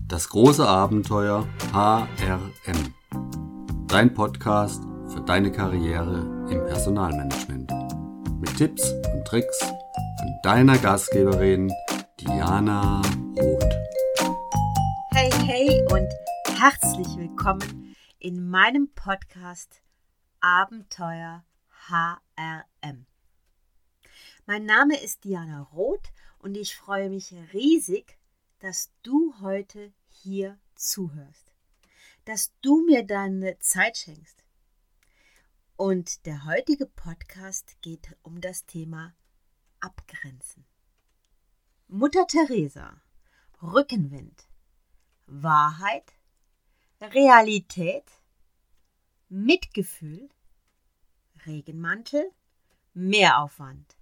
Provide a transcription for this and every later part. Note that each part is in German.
Das große Abenteuer HRM. Dein Podcast für deine Karriere im Personalmanagement. Mit Tipps und Tricks von deiner Gastgeberin Diana Roth. Hey und herzlich willkommen in meinem Podcast Abenteuer HRM. Mein Name ist Diana Roth und ich freue mich riesig, dass du heute hier zuhörst, dass du mir deine Zeit schenkst. Und der heutige Podcast geht um das Thema Abgrenzen. Mutter Teresa, Rückenwind, Wahrheit, Realität, Mitgefühl, Regenmantel, Mehraufwand.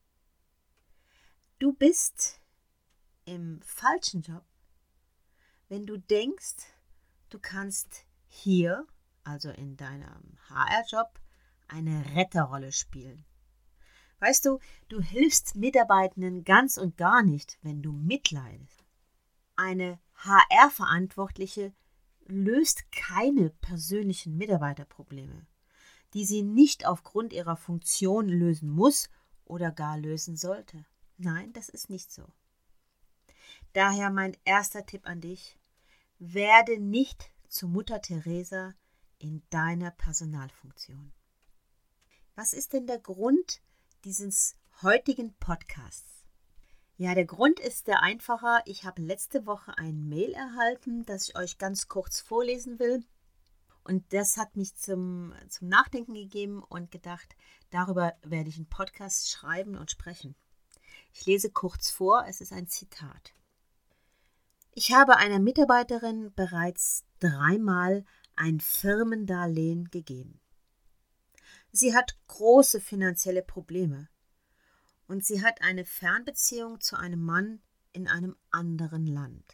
Du bist im falschen Job, wenn du denkst, du kannst hier, also in deinem HR-Job, eine Retterrolle spielen. Weißt du, du hilfst Mitarbeitenden ganz und gar nicht, wenn du mitleidest. Eine HR-Verantwortliche löst keine persönlichen Mitarbeiterprobleme, die sie nicht aufgrund ihrer Funktion lösen muss oder gar lösen sollte. Nein, das ist nicht so. Daher mein erster Tipp an dich: Werde nicht zu Mutter Teresa in deiner Personalfunktion. Was ist denn der Grund dieses heutigen Podcasts? Ja, der Grund ist sehr einfacher. Ich habe letzte Woche ein Mail erhalten, das ich euch ganz kurz vorlesen will. Und das hat mich zum Nachdenken gegeben und gedacht, darüber werde ich einen Podcast schreiben und sprechen. Ich lese kurz vor, es ist ein Zitat. Ich habe einer Mitarbeiterin bereits 3-mal ein Firmendarlehen gegeben. Sie hat große finanzielle Probleme und sie hat eine Fernbeziehung zu einem Mann in einem anderen Land.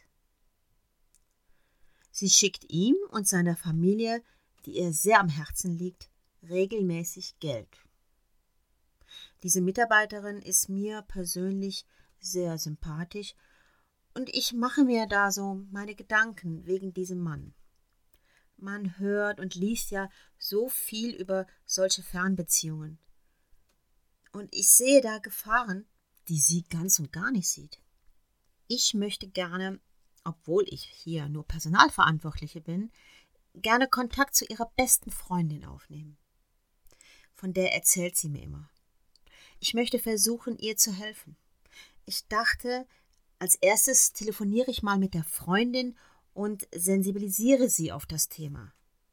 Sie schickt ihm und seiner Familie, die ihr sehr am Herzen liegt, regelmäßig Geld. Diese Mitarbeiterin ist mir persönlich sehr sympathisch und ich mache mir da so meine Gedanken wegen diesem Mann. Man hört und liest ja so viel über solche Fernbeziehungen. Und ich sehe da Gefahren, die sie ganz und gar nicht sieht. Ich möchte gerne, obwohl ich hier nur Personalverantwortliche bin, gerne Kontakt zu ihrer besten Freundin aufnehmen. Von der erzählt sie mir immer. Ich möchte versuchen, ihr zu helfen. Ich dachte, als erstes telefoniere ich mal mit der Freundin und sensibilisiere sie auf das Thema.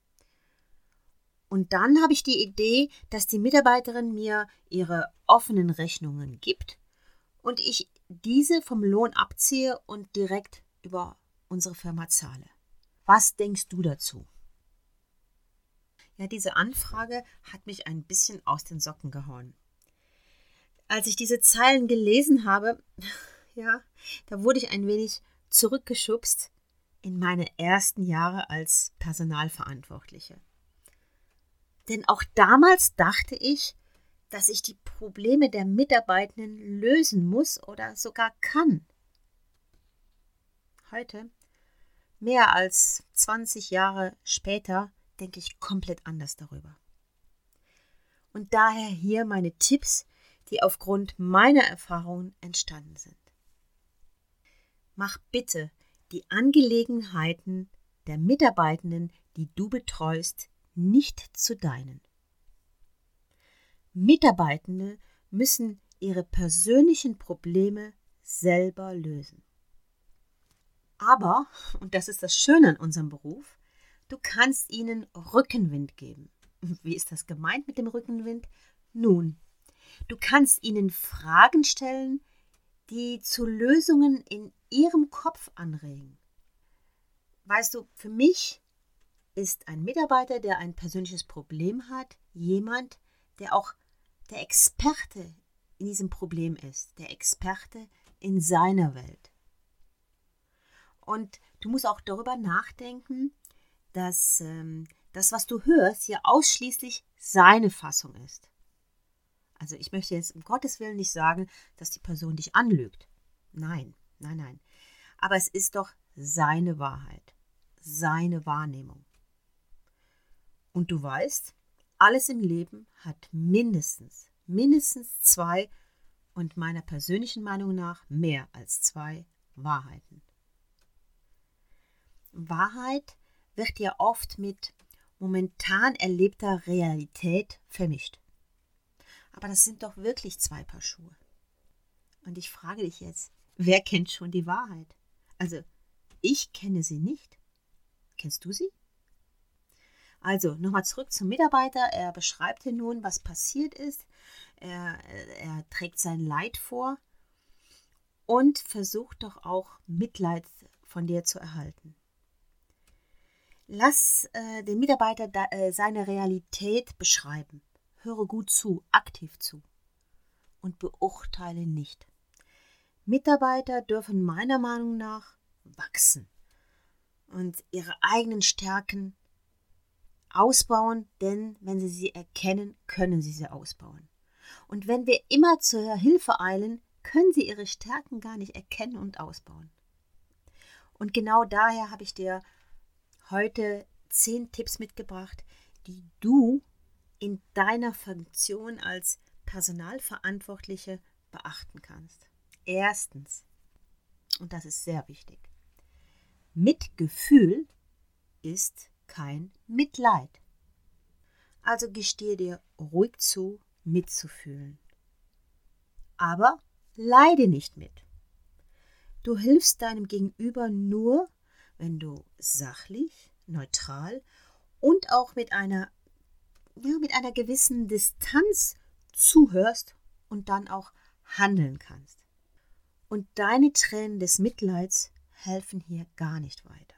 Und dann habe ich die Idee, dass die Mitarbeiterin mir ihre offenen Rechnungen gibt und ich diese vom Lohn abziehe und direkt über unsere Firma zahle. Was denkst du dazu? Ja, diese Anfrage hat mich ein bisschen aus den Socken gehauen. Als ich diese Zeilen gelesen habe, ja, da wurde ich ein wenig zurückgeschubst in meine ersten Jahre als Personalverantwortliche. Denn auch damals dachte ich, dass ich die Probleme der Mitarbeitenden lösen muss oder sogar kann. Heute, mehr als 20 Jahre später, denke ich komplett anders darüber. Und daher hier meine Tipps, die aufgrund meiner Erfahrungen entstanden sind. Mach bitte die Angelegenheiten der Mitarbeitenden, die du betreust, nicht zu deinen. Mitarbeitende müssen ihre persönlichen Probleme selber lösen. Aber, und das ist das Schöne an unserem Beruf, du kannst ihnen Rückenwind geben. Wie ist das gemeint mit dem Rückenwind? Nun, du kannst ihnen Fragen stellen, die zu Lösungen in ihrem Kopf anregen. Weißt du, für mich ist ein Mitarbeiter, der ein persönliches Problem hat, jemand, der auch der Experte in diesem Problem ist, der Experte in seiner Welt. Und du musst auch darüber nachdenken, dass das, was du hörst, hier ausschließlich seine Fassung ist. Also ich möchte jetzt um Gottes Willen nicht sagen, dass die Person dich anlügt. Nein. Aber es ist doch seine Wahrheit, seine Wahrnehmung. Und du weißt, alles im Leben hat mindestens 2 und meiner persönlichen Meinung nach mehr als 2 Wahrheiten. Wahrheit wird ja oft mit momentan erlebter Realität vermischt. Aber das sind doch wirklich 2 Paar Schuhe. Und ich frage dich jetzt, wer kennt schon die Wahrheit? Also, ich kenne sie nicht. Kennst du sie? Also, nochmal zurück zum Mitarbeiter. Er beschreibt hier nun, was passiert ist. Er trägt sein Leid vor und versucht doch auch Mitleid von dir zu erhalten. Lass den Mitarbeiter seine Realität beschreiben. Höre gut zu, aktiv zu und beurteile nicht. Mitarbeiter dürfen meiner Meinung nach wachsen und ihre eigenen Stärken ausbauen, denn wenn sie erkennen, können sie ausbauen. Und wenn wir immer zur Hilfe eilen, können sie ihre Stärken gar nicht erkennen und ausbauen. Und genau daher habe ich dir heute 10 Tipps mitgebracht, die du in deiner Funktion als Personalverantwortliche beachten kannst. Erstens, und das ist sehr wichtig, Mitgefühl ist kein Mitleid. Also gestehe dir ruhig zu, mitzufühlen. Aber leide nicht mit. Du hilfst deinem Gegenüber nur, wenn du sachlich, neutral und auch mit einer gewissen Distanz zuhörst und dann auch handeln kannst. Und deine Tränen des Mitleids helfen hier gar nicht weiter.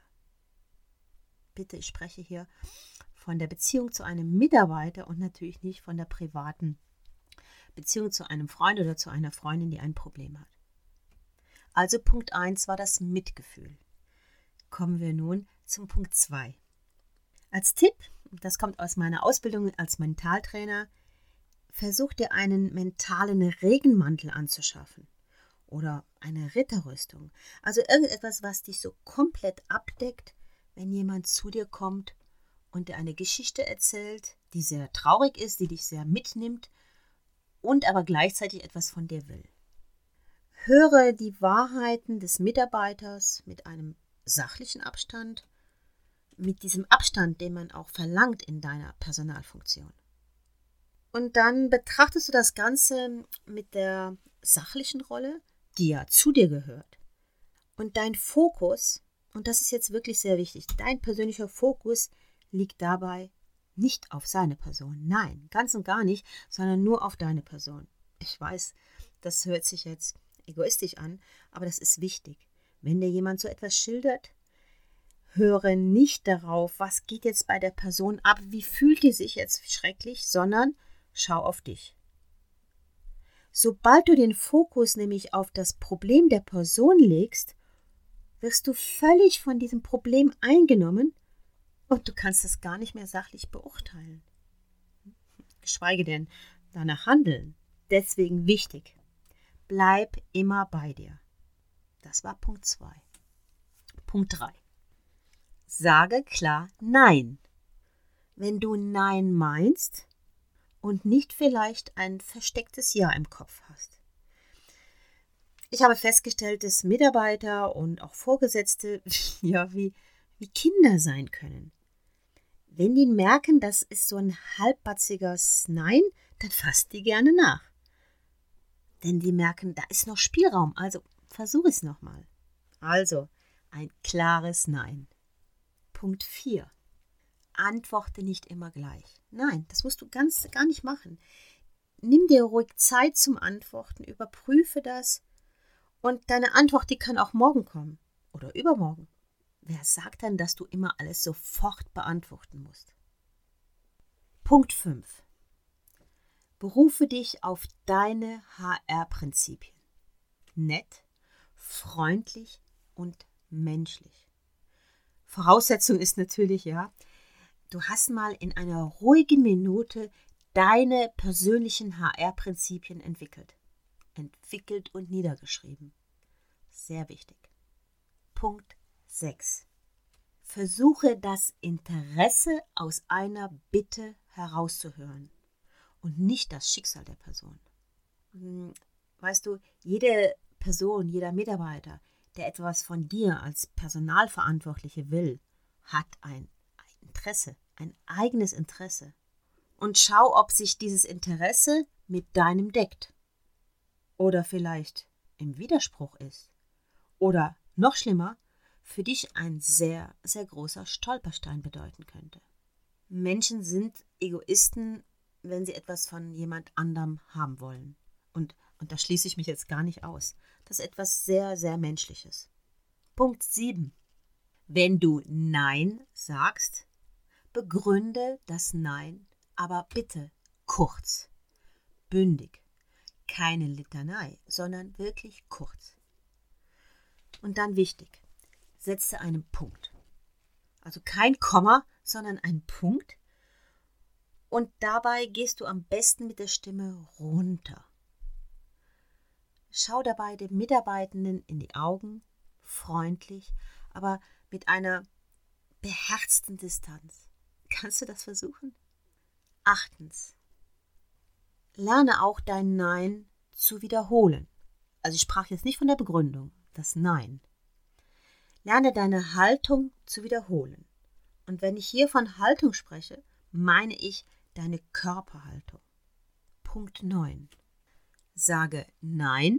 Bitte, ich spreche hier von der Beziehung zu einem Mitarbeiter und natürlich nicht von der privaten Beziehung zu einem Freund oder zu einer Freundin, die ein Problem hat. Also Punkt 1 war das Mitgefühl. Kommen wir nun zum Punkt 2. Als Tipp, das kommt aus meiner Ausbildung als Mentaltrainer, versuch dir einen mentalen Regenmantel anzuschaffen oder eine Ritterrüstung. Also irgendetwas, was dich so komplett abdeckt, wenn jemand zu dir kommt und dir eine Geschichte erzählt, die sehr traurig ist, die dich sehr mitnimmt und aber gleichzeitig etwas von dir will. Höre die Wahrheiten des Mitarbeiters mit einem sachlichen Abstand, mit diesem Abstand, den man auch verlangt in deiner Personalfunktion. Und dann betrachtest du das Ganze mit der sachlichen Rolle, die ja zu dir gehört. Und dein Fokus, und das ist jetzt wirklich sehr wichtig, dein persönlicher Fokus liegt dabei nicht auf seine Person. Nein, ganz und gar nicht, sondern nur auf deine Person. Ich weiß, das hört sich jetzt egoistisch an, aber das ist wichtig. Wenn dir jemand so etwas schildert, höre nicht darauf, was geht jetzt bei der Person ab, wie fühlt die sich jetzt schrecklich, sondern schau auf dich. Sobald du den Fokus nämlich auf das Problem der Person legst, wirst du völlig von diesem Problem eingenommen und du kannst es gar nicht mehr sachlich beurteilen. Geschweige denn danach handeln. Deswegen wichtig, bleib immer bei dir. Das war Punkt 2. Punkt 3. Sage klar Nein. Wenn du Nein meinst und nicht vielleicht ein verstecktes Ja im Kopf hast. Ich habe festgestellt, dass Mitarbeiter und auch Vorgesetzte wie Kinder sein können. Wenn die merken, das ist so ein halbbatziges Nein, dann fasst die gerne nach. Denn die merken, da ist noch Spielraum, also versuch es nochmal. Also, ein klares Nein. Punkt 4. Antworte nicht immer gleich. Nein, das musst du gar nicht machen. Nimm dir ruhig Zeit zum Antworten, überprüfe das und deine Antwort, die kann auch morgen kommen oder übermorgen. Wer sagt dann, dass du immer alles sofort beantworten musst? Punkt 5. Berufe dich auf deine HR-Prinzipien. Nett, freundlich und menschlich. Voraussetzung ist natürlich, du hast mal in einer ruhigen Minute deine persönlichen HR-Prinzipien entwickelt und niedergeschrieben. Sehr wichtig. Punkt 6. Versuche das Interesse aus einer Bitte herauszuhören und nicht das Schicksal der Person. Weißt du, jede Person, jeder Mitarbeiter, der etwas von dir als Personalverantwortliche will, hat ein Interesse, ein eigenes Interesse. Und schau, ob sich dieses Interesse mit deinem deckt. Oder vielleicht im Widerspruch ist. Oder noch schlimmer, für dich ein sehr, sehr großer Stolperstein bedeuten könnte. Menschen sind Egoisten, wenn sie etwas von jemand anderem haben wollen. Und da schließe ich mich jetzt gar nicht aus. Das ist etwas sehr, sehr Menschliches. Punkt 7. Wenn du Nein sagst, begründe das Nein, aber bitte kurz, bündig. Keine Litanei, sondern wirklich kurz. Und dann wichtig, setze einen Punkt. Also kein Komma, sondern ein Punkt. Und dabei gehst du am besten mit der Stimme runter. Schau dabei dem Mitarbeitenden in die Augen, freundlich, aber mit einer beherzten Distanz. Kannst du das versuchen? 8. Lerne auch dein Nein zu wiederholen. Also ich sprach jetzt nicht von der Begründung, das Nein. Lerne deine Haltung zu wiederholen. Und wenn ich hier von Haltung spreche, meine ich deine Körperhaltung. Punkt 9. Sage Nein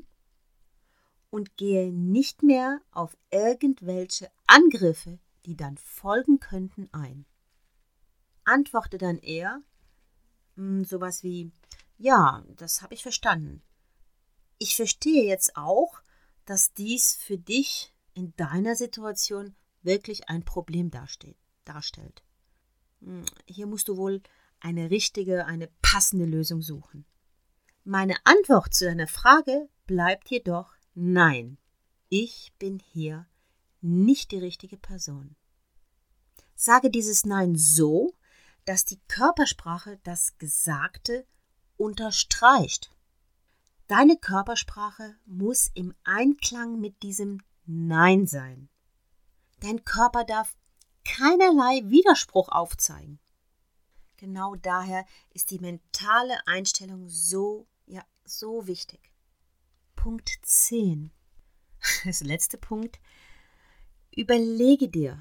und gehe nicht mehr auf irgendwelche Angriffe, die dann folgen könnten, ein. Antworte dann eher sowas wie: Ja, das habe ich verstanden. Ich verstehe jetzt auch, dass dies für dich in deiner Situation wirklich ein Problem darstellt. Hier musst du wohl eine passende Lösung suchen. Meine Antwort zu deiner Frage bleibt jedoch Nein. Ich bin hier nicht die richtige Person. Sage dieses Nein so, dass die Körpersprache das Gesagte unterstreicht. Deine Körpersprache muss im Einklang mit diesem Nein sein. Dein Körper darf keinerlei Widerspruch aufzeigen. Genau daher ist die mentale Einstellung so wichtig. Punkt 10. Das letzte Punkt. Überlege dir,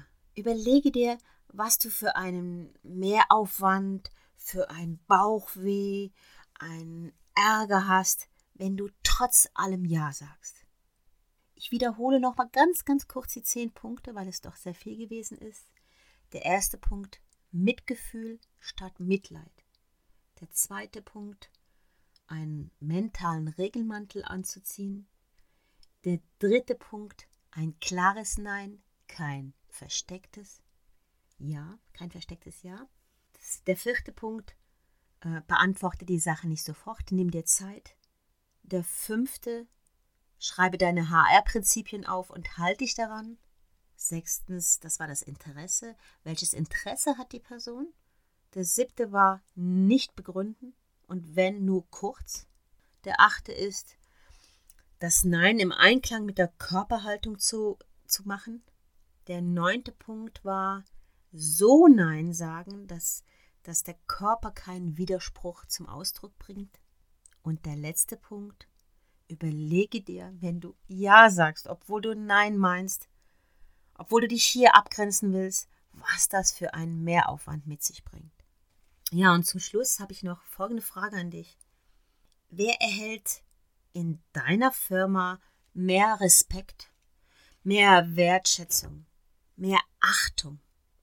was du für einen Mehraufwand, für einen Bauchweh, einen Ärger hast, wenn du trotz allem Ja sagst. Ich wiederhole nochmal ganz, ganz kurz die 10 Punkte, weil es doch sehr viel gewesen ist. Der erste Punkt, Mitgefühl statt Mitleid. Der zweite Punkt, einen mentalen Regelmantel anzuziehen. Der dritte Punkt, ein klares Nein, kein verstecktes Ja, kein verstecktes Ja. Der vierte Punkt, beantworte die Sache nicht sofort, nimm dir Zeit. Der 5. Schreibe deine HR-Prinzipien auf und halte dich daran. 6. Das war das Interesse. Welches Interesse hat die Person? Der 7. war nicht begründen und wenn nur kurz. Der 8. ist, das Nein im Einklang mit der Körperhaltung zu machen. Der 9. Punkt war, so Nein sagen, dass der Körper keinen Widerspruch zum Ausdruck bringt. Und der letzte Punkt, überlege dir, wenn du Ja sagst, obwohl du Nein meinst, obwohl du dich hier abgrenzen willst, was das für einen Mehraufwand mit sich bringt. Ja, und zum Schluss habe ich noch folgende Frage an dich. Wer erhält in deiner Firma mehr Respekt, mehr Wertschätzung, mehr Achtung?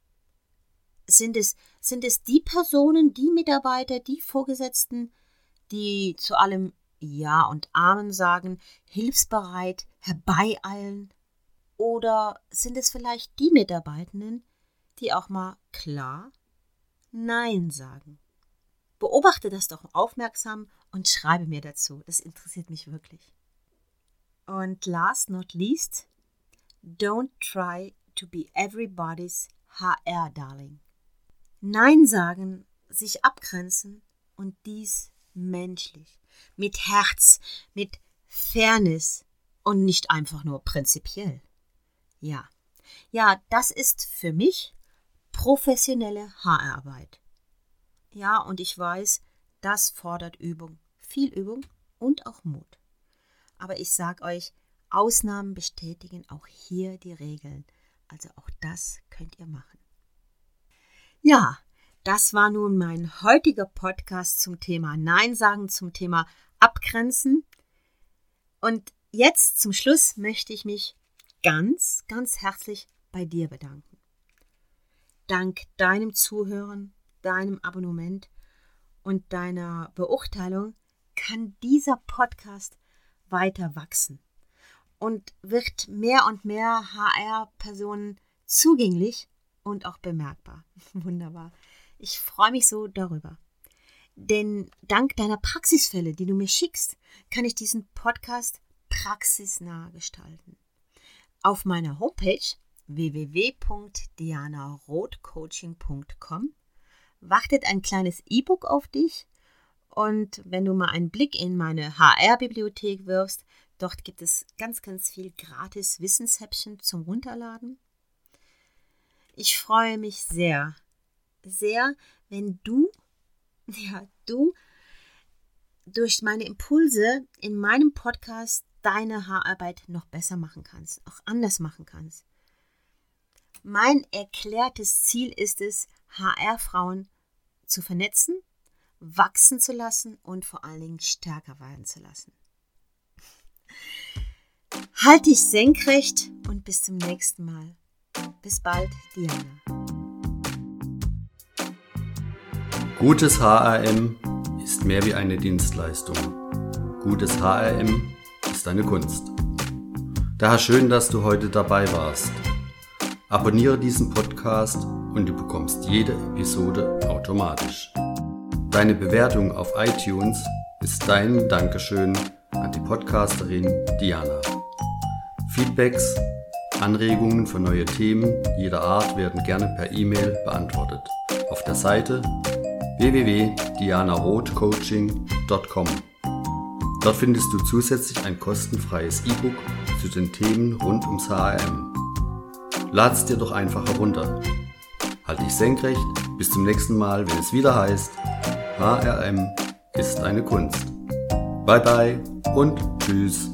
Sind es die Personen, die Mitarbeiter, die Vorgesetzten, die zu allem Ja und Amen sagen, hilfsbereit herbeieilen? Oder sind es vielleicht die Mitarbeitenden, die auch mal klar Nein sagen? Beobachte das doch aufmerksam und schreibe mir dazu. Das interessiert mich wirklich. Und last not least, don't try to be everybody's HR darling. Nein sagen, sich abgrenzen und dies menschlich, mit Herz, mit Fairness und nicht einfach nur prinzipiell. Ja, Ja, das ist für mich professionelle HR-Arbeit. Ja, und ich weiß, das fordert Übung, viel Übung und auch Mut. Aber ich sage euch, Ausnahmen bestätigen auch hier die Regeln. Also auch das könnt ihr machen. Ja, das war nun mein heutiger Podcast zum Thema Nein sagen, zum Thema Abgrenzen. Und jetzt zum Schluss möchte ich mich ganz, ganz herzlich bei dir bedanken. Dank deinem Zuhören, deinem Abonnement und deiner Beurteilung kann dieser Podcast weiter wachsen und wird mehr und mehr HR-Personen zugänglich und auch bemerkbar. Wunderbar. Ich freue mich so darüber. Denn dank deiner Praxisfälle, die du mir schickst, kann ich diesen Podcast praxisnah gestalten. Auf meiner Homepage www.dianarothcoaching.com wartet ein kleines E-Book auf dich. Und wenn du mal einen Blick in meine HR-Bibliothek wirfst, dort gibt es ganz, ganz viel gratis Wissenshäppchen zum Runterladen. Ich freue mich sehr, sehr, wenn du durch meine Impulse in meinem Podcast deine Haararbeit noch besser machen kannst, auch anders machen kannst. Mein erklärtes Ziel ist es, HR-Frauen zu vernetzen, wachsen zu lassen und vor allen Dingen stärker werden zu lassen. Halt dich senkrecht und bis zum nächsten Mal. Bis bald, Diana. Gutes HRM ist mehr wie eine Dienstleistung. Gutes HRM ist eine Kunst. Daher schön, dass du heute dabei warst. Abonniere diesen Podcast und du bekommst jede Episode automatisch. Deine Bewertung auf iTunes ist dein Dankeschön an die Podcasterin Diana. Feedbacks, Anregungen für neue Themen jeder Art werden gerne per E-Mail beantwortet. Auf der Seite www.dianarothcoaching.com. Dort findest du zusätzlich ein kostenfreies E-Book zu den Themen rund ums HRM. Lad's dir doch einfach herunter. Halt dich senkrecht, bis zum nächsten Mal, wenn es wieder heißt, HRM ist eine Kunst. Bye bye und tschüss.